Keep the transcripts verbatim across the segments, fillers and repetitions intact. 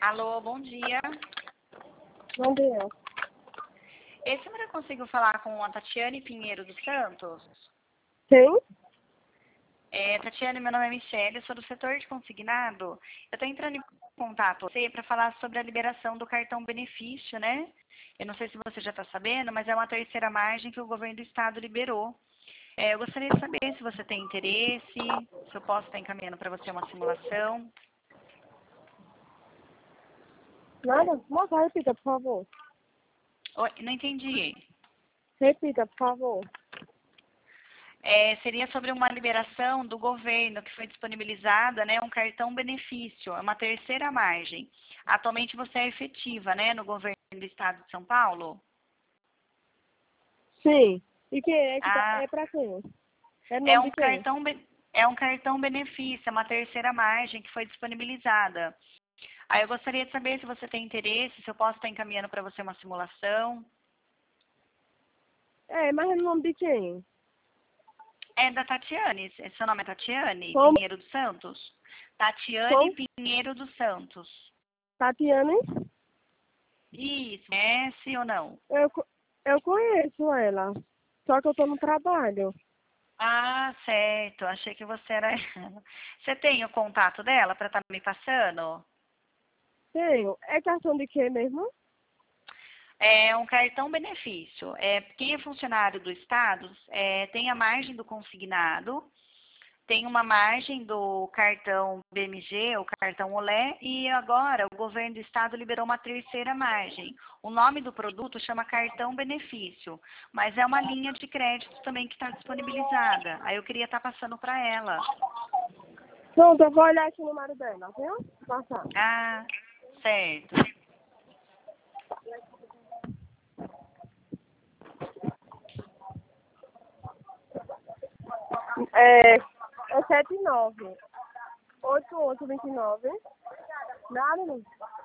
Alô, bom dia. Bom dia. Esse número eu consigo falar com a Tatiane Pinheiro dos Santos? Quem? É, Tatiane, meu nome é Michele, eu sou do setor de consignado. Eu estou entrando em contato com você para falar sobre a liberação do cartão benefício, né? Eu não sei se você já está sabendo, mas é uma terceira margem que o governo do estado liberou. É, eu gostaria de saber se você tem interesse, se eu posso estar encaminhando para você uma simulação. Nada? Moça, repita, por favor. Oi, não entendi. Repita, por favor. É, seria sobre uma liberação do governo que foi disponibilizada, né, um cartão benefício, é uma terceira margem. Atualmente você é efetiva, né, no governo do estado de São Paulo? Sim. E quem é que tá? Ah, É pra quem? É é nome um de quem? cartão, be- é um cartão benefício, é uma terceira margem que foi disponibilizada. Aí eu gostaria de saber se você tem interesse, se eu posso estar encaminhando para você uma simulação. É, mas é no nome de quem? É da Tatiane, seu nome é Tatiane Como? Pinheiro dos Santos? Tatiane Como? Pinheiro dos Santos. Tatiana? Isso, conhece ou não? Eu, co- eu conheço ela. Só que eu tô no trabalho. Ah, certo. Achei que você era ela. Você tem o contato dela para estar me passando? Tenho. É questão de quê mesmo? É um cartão benefício. É, quem é funcionário do Estado é, tem a margem do consignado, tem uma margem do cartão B M G, o cartão Olé, e agora o governo do Estado liberou uma terceira margem. O nome do produto chama cartão benefício, mas é uma linha de crédito também que está disponibilizada. Aí eu queria estar passando para ela. Pronto, eu vou olhar aqui o número dela, viu? Passar. Ah, certo. É, é sete nove oito oito dois nove. Nada, não.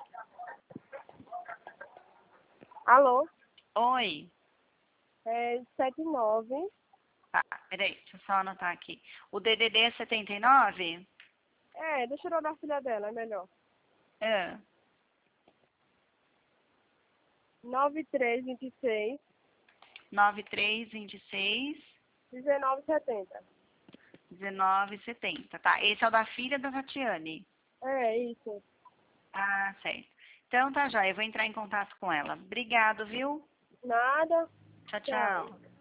Alô? Oi. É sete nove. Tá, peraí, deixa eu só anotar aqui. O D D D é setenta e nove? É, deixa eu olhar a filha dela, é melhor. É. nove três dois seis, nove três dois seis, dezenove setenta. dezenove setenta. Tá, esse é o da filha da Tatiane. É, isso. Ah, certo. Então tá, joia, eu vou entrar em contato com ela. Obrigado, viu? Nada. Tchau, Tchau. tchau.